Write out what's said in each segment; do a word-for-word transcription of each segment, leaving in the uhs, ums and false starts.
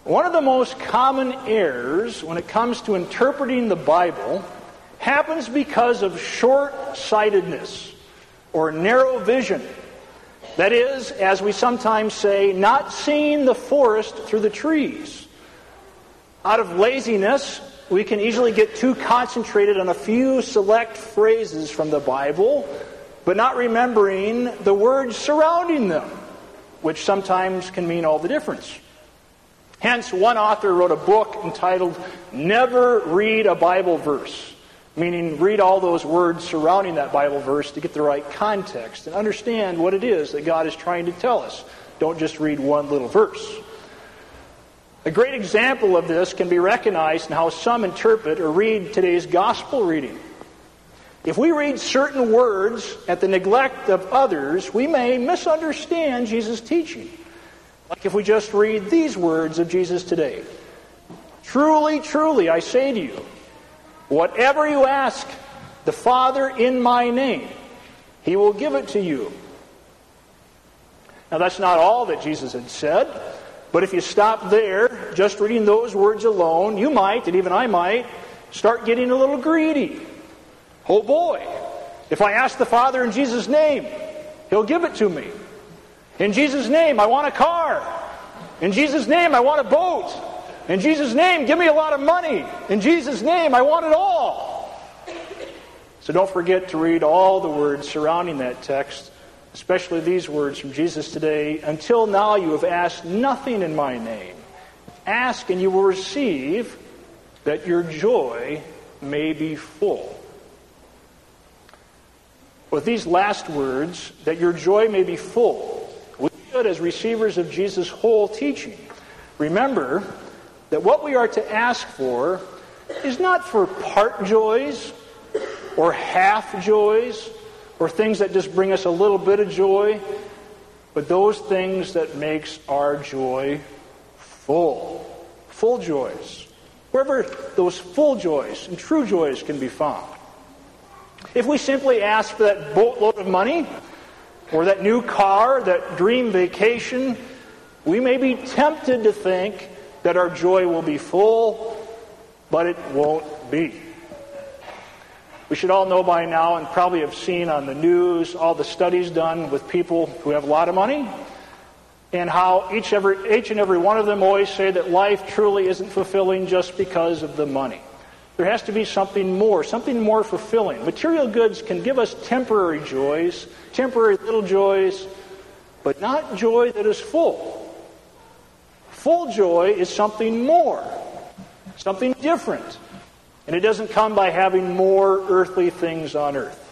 One of the most common errors when it comes to interpreting the Bible happens because of short-sightedness or narrow vision. That is, as we sometimes say, not seeing the forest through the trees. Out of laziness, we can easily get too concentrated on a few select phrases from the Bible, but not remembering the words surrounding them, which sometimes can mean all the difference. Hence, one author wrote a book entitled Never Read a Bible Verse, meaning read all those words surrounding that Bible verse to get the right context and understand what it is that God is trying to tell us. Don't just read one little verse. A great example of this can be recognized in how some interpret or read today's gospel reading. If we read certain words at the neglect of others, we may misunderstand Jesus' teaching. Like if we just read these words of Jesus today. Truly, truly, I say to you, whatever you ask the Father in my name, He will give it to you. Now that's not all that Jesus had said, but if you stop there, just reading those words alone, you might, and even I might, start getting a little greedy. Oh boy, if I ask the Father in Jesus' name, He'll give it to me. In Jesus' name, I want a car. In Jesus' name, I want a boat. In Jesus' name, give me a lot of money. In Jesus' name, I want it all. So don't forget to read all the words surrounding that text, especially these words from Jesus today. Until now you have asked nothing in my name. Ask and you will receive, that your joy may be full. With these last words, that your joy may be full, we should, as receivers of Jesus' whole teaching, remember that what we are to ask for is not for part joys or half joys or things that just bring us a little bit of joy, but those things that makes our joy full. Full joys. Wherever those full joys and true joys can be found. If we simply ask for that boatload of money or that new car, that dream vacation, we may be tempted to think that our joy will be full, but it won't be. We should all know by now and probably have seen on the news all the studies done with people who have a lot of money and how each, every, each and every one of them always say that life truly isn't fulfilling just because of the money. There has to be something more, something more fulfilling. Material goods can give us temporary joys, temporary little joys, but not joy that is full. Full joy is something more, something different. And it doesn't come by having more earthly things on earth.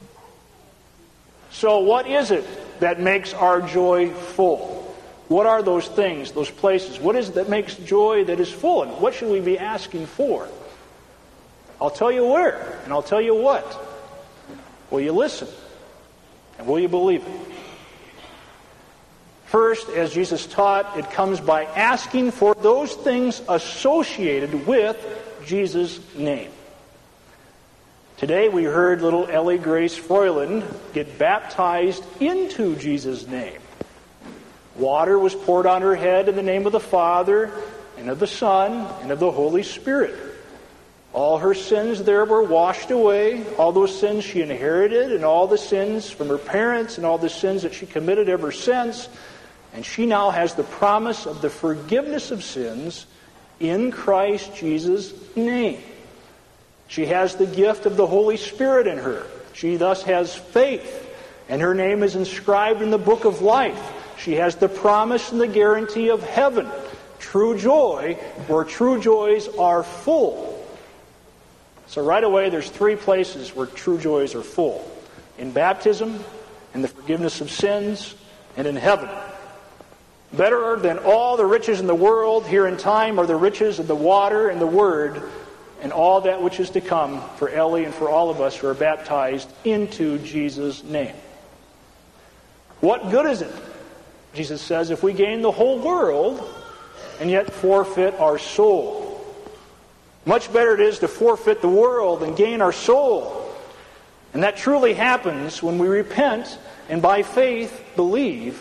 So what is it that makes our joy full? What are those things, those places? What is it that makes joy that is full? And what should we be asking for? I'll tell you where, and I'll tell you what. Will you listen? And will you believe it? First, as Jesus taught, it comes by asking for those things associated with Jesus' name. Today we heard little Ellie Grace Froyland get baptized into Jesus' name. Water was poured on her head in the name of the Father, and of the Son, and of the Holy Spirit. All her sins there were washed away, all those sins she inherited, and all the sins from her parents, and all the sins that she committed ever since. And she now has the promise of the forgiveness of sins in Christ Jesus' name. She has the gift of the Holy Spirit in her. She thus has faith, and her name is inscribed in the book of life. She has the promise and the guarantee of heaven. True joy, where true joys are full. So right away, there's three places where true joys are full. In baptism, in the forgiveness of sins, and in heaven. Better than all the riches in the world here in time are the riches of the water and the Word and all that which is to come for Ellie and for all of us who are baptized into Jesus' name. What good is it, Jesus says, if we gain the whole world and yet forfeit our soul? Much better it is to forfeit the world and gain our soul. And that truly happens when we repent and by faith believe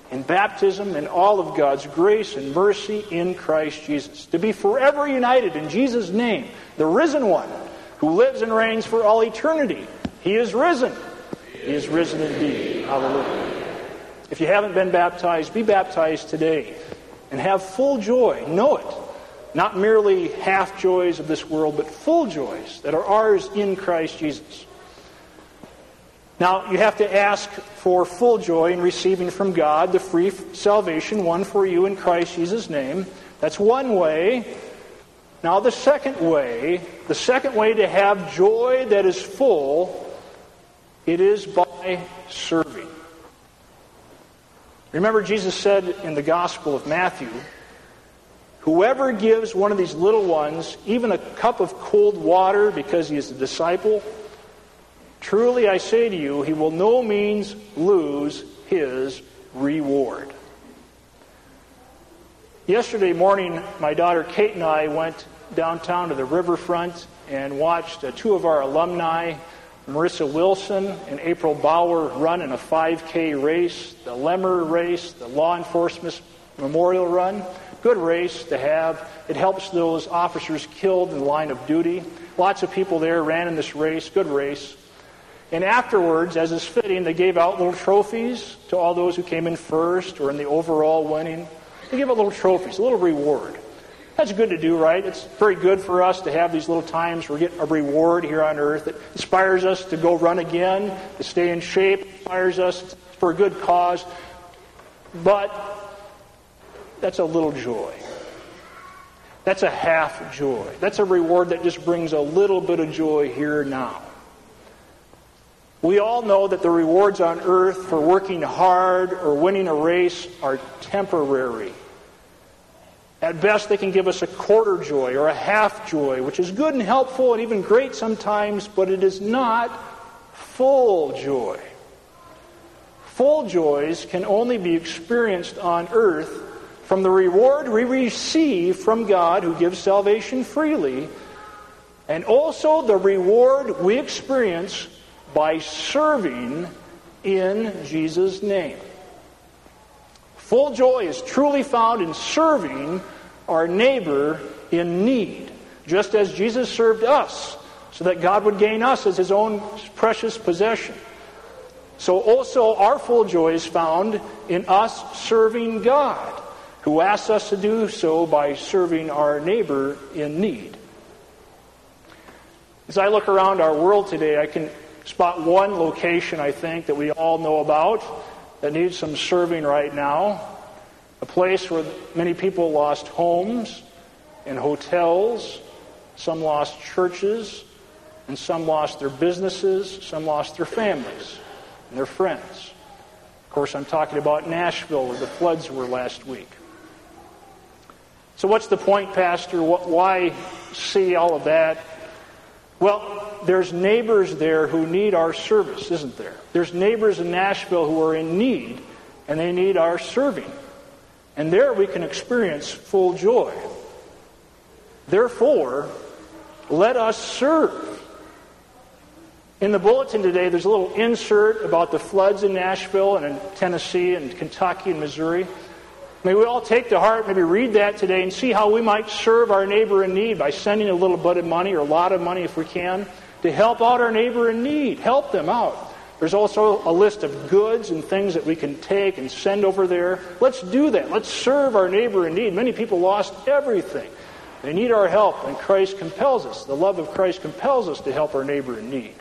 in baptism and all of God's grace and mercy in Christ Jesus. To be forever united in Jesus' name, the risen one who lives and reigns for all eternity. He is risen. He is risen indeed. Hallelujah. If you haven't been baptized, be baptized today and have full joy. Know it. Not merely half joys of this world, but full joys that are ours in Christ Jesus. Now, you have to ask for full joy in receiving from God the free salvation won for you in Christ Jesus' name. That's one way. Now, the second way, the second way to have joy that is full, it is by serving. Remember, Jesus said in the Gospel of Matthew, whoever gives one of these little ones even a cup of cold water because he is a disciple, truly I say to you, he will no means lose his reward. Yesterday morning, my daughter Kate and I went downtown to the riverfront and watched uh, two of our alumni, Marissa Wilson and April Bauer, run in a five K race, the Lemmer race, the Law Enforcement Memorial Run. Good race to have. It helps those officers killed in the line of duty. Lots of people there ran in this race. Good race. And afterwards, as is fitting, they gave out little trophies to all those who came in first or in the overall winning. They give out little trophies, a little reward. That's good to do, right? It's very good for us to have these little times where we get a reward here on earth. It inspires us to go run again, to stay in shape. It inspires us for a good cause. But that's a little joy. That's a half joy. That's a reward that just brings a little bit of joy here now. We all know that the rewards on earth for working hard or winning a race are temporary. At best, they can give us a quarter joy or a half joy, which is good and helpful and even great sometimes, but it is not full joy. Full joys can only be experienced on earth from the reward we receive from God who gives salvation freely, and also the reward we experience by serving in Jesus' name. Full joy is truly found in serving our neighbor in need, just as Jesus served us, so that God would gain us as his own precious possession. So also our full joy is found in us serving God, who asks us to do so by serving our neighbor in need. As I look around our world today, I can spot one location, I think, that we all know about that needs some serving right now. A place where many people lost homes and hotels, some lost churches, and some lost their businesses, some lost their families and their friends. Of course, I'm talking about Nashville, where the floods were last week. So what's the point, Pastor? Why see all of that? Well, there's neighbors there who need our service, isn't there? There's neighbors in Nashville who are in need, and they need our serving. And there we can experience full joy. Therefore, let us serve. In the bulletin today, there's a little insert about the floods in Nashville and in Tennessee and Kentucky and Missouri. May we all take to heart, maybe read that today and see how we might serve our neighbor in need by sending a little bit of money or a lot of money if we can to help out our neighbor in need. Help them out. There's also a list of goods and things that we can take and send over there. Let's do that. Let's serve our neighbor in need. Many people lost everything. They need our help, and Christ compels us. The love of Christ compels us to help our neighbor in need.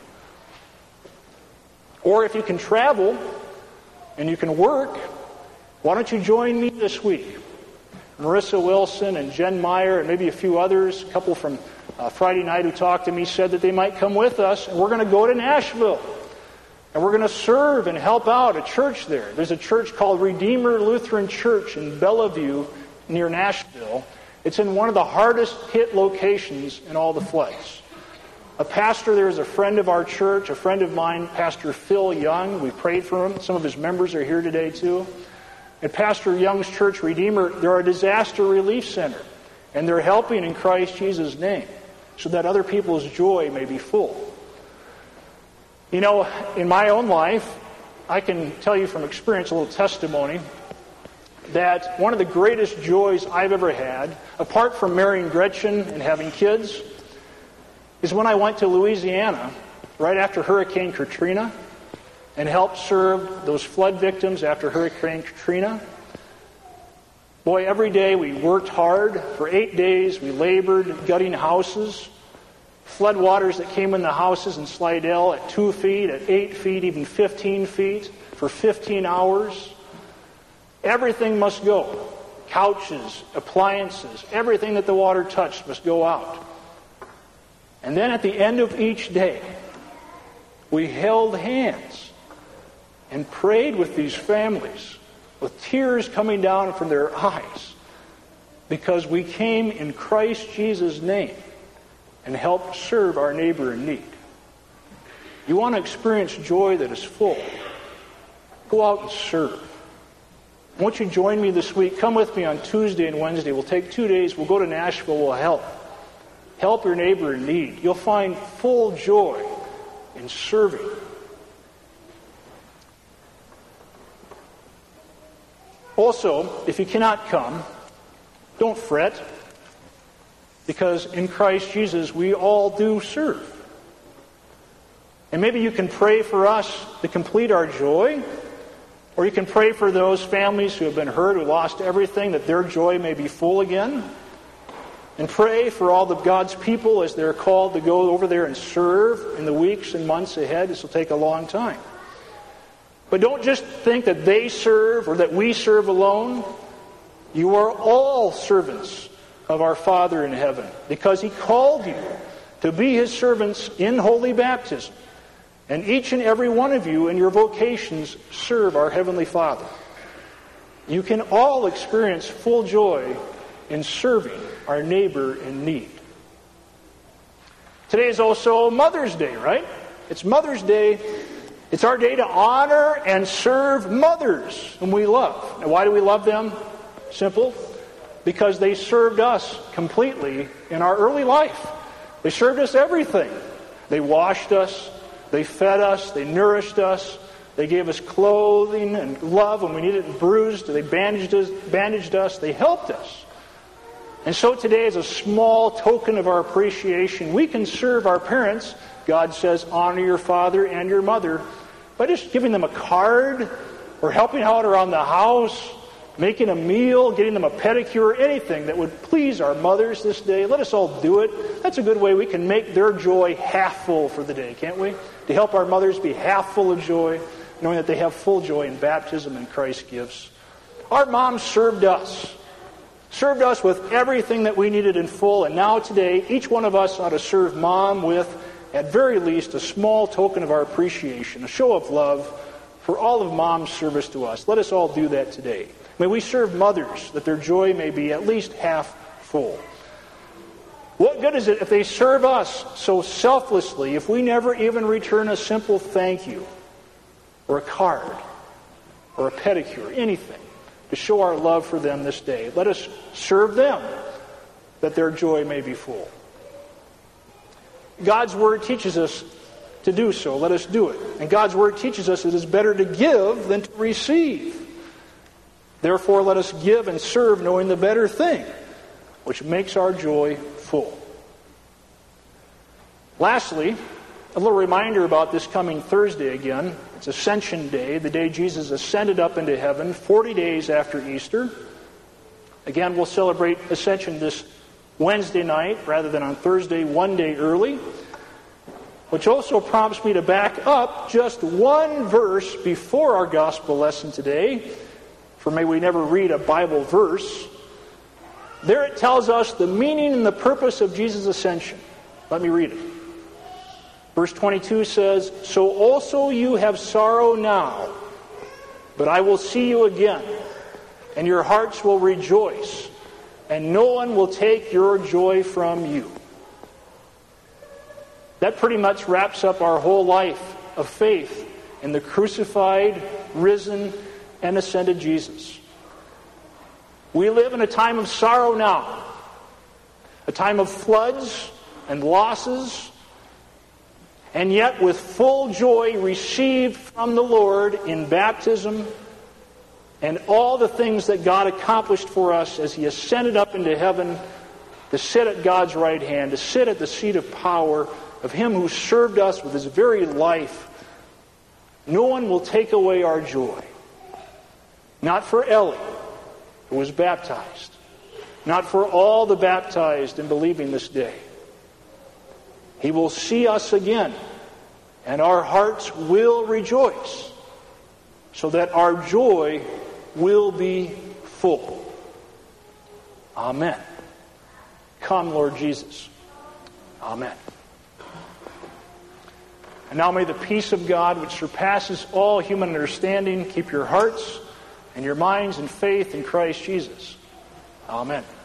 Or if you can travel and you can work, why don't you join me this week? Marissa Wilson and Jen Meyer and maybe a few others, a couple from uh, Friday night who talked to me, said that they might come with us, and we're going to go to Nashville. And we're going to serve and help out a church there. There's a church called Redeemer Lutheran Church in Bellevue near Nashville. It's in one of the hardest hit locations in all the floods. A pastor there is a friend of our church, a friend of mine, Pastor Phil Young. We prayed for him. Some of his members are here today too. At Pastor Young's church, Redeemer, they're a disaster relief center. And they're helping in Christ Jesus' name so that other people's joy may be full. You know, in my own life, I can tell you from experience a little testimony. that one of the greatest joys I've ever had, apart from marrying Gretchen and having kids, is when I went to Louisiana right after Hurricane Katrina and helped serve those flood victims after Hurricane Katrina. Boy, every day we worked hard. For eight days we labored gutting houses. Flood waters that came in the houses in Slidell at two feet, at eight feet, even fifteen feet for fifteen hours. Everything must go. Couches, appliances, everything that the water touched must go out. And then at the end of each day, we held hands and prayed with these families, with tears coming down from their eyes, because we came in Christ Jesus' name and helped serve our neighbor in need. You want to experience joy that is full? Go out and serve. Won't you join me this week? Come with me on Tuesday and Wednesday. We'll take two days. We'll go to Nashville. We'll help. Help your neighbor in need. You'll find full joy in serving. Also, if you cannot come, don't fret, because in Christ Jesus we all do serve. And maybe you can pray for us to complete our joy, or you can pray for those families who have been hurt, who lost everything, that their joy may be full again. And pray for all of God's people as they're called to go over there and serve in the weeks and months ahead. This will take a long time. But don't just think that they serve or that we serve alone. You are all servants of our Father in heaven, because He called you to be His servants in holy baptism. And each and every one of you in your vocations serve our Heavenly Father. You can all experience full joy in serving our neighbor in need. Today is also Mother's Day, right? It's Mother's Day. It's our day to honor and serve mothers whom we love. And why do we love them? Simple. Because they served us completely in our early life. They served us everything. They washed us. They fed us. They nourished us. They gave us clothing and love when we needed it bruised. They bandaged us. Bandaged us. They helped us. And so today, as a small token of our appreciation, we can serve our parents. God says, honor your father and your mother by just giving them a card or helping out around the house, making a meal, getting them a pedicure, anything that would please our mothers this day. Let us all do it. That's a good way we can make their joy half full for the day, can't we? To help our mothers be half full of joy, knowing that they have full joy in baptism and Christ gives. Our moms served us. Served us with everything that we needed in full. And now today, each one of us ought to serve Mom with, at very least, a small token of our appreciation, a show of love for all of Mom's service to us. Let us all do that today. May we serve mothers, that their joy may be at least half full. What good is it if they serve us so selflessly if we never even return a simple thank you, or a card, or a pedicure, anything, to show our love for them this day? Let us serve them, that their joy may be full. God's Word teaches us to do so. Let us do it. And God's Word teaches us it is better to give than to receive. Therefore, let us give and serve, knowing the better thing, which makes our joy full. Lastly, a little reminder about this coming Thursday again. It's Ascension Day, the day Jesus ascended up into heaven, forty days after Easter. Again, we'll celebrate Ascension this Wednesday night rather than on Thursday, one day early. Which also prompts me to back up just one verse before our gospel lesson today. For may we never read a Bible verse. There it tells us the meaning and the purpose of Jesus' ascension. Let me read it. Verse twenty-two says, "So also you have sorrow now, but I will see you again, and your hearts will rejoice, and no one will take your joy from you." That pretty much wraps up our whole life of faith in the crucified, risen, and ascended Jesus. We live in a time of sorrow now, a time of floods and losses, and yet with full joy received from the Lord in baptism and all the things that God accomplished for us as He ascended up into heaven to sit at God's right hand, to sit at the seat of power of Him who served us with His very life, no one will take away our joy. Not for Ellie, who was baptized. Not for all the baptized and believing this day. He will see us again, and our hearts will rejoice, so that our joy will be full. Amen. Come, Lord Jesus. Amen. And now may the peace of God, which surpasses all human understanding, keep your hearts and your minds in faith in Christ Jesus. Amen.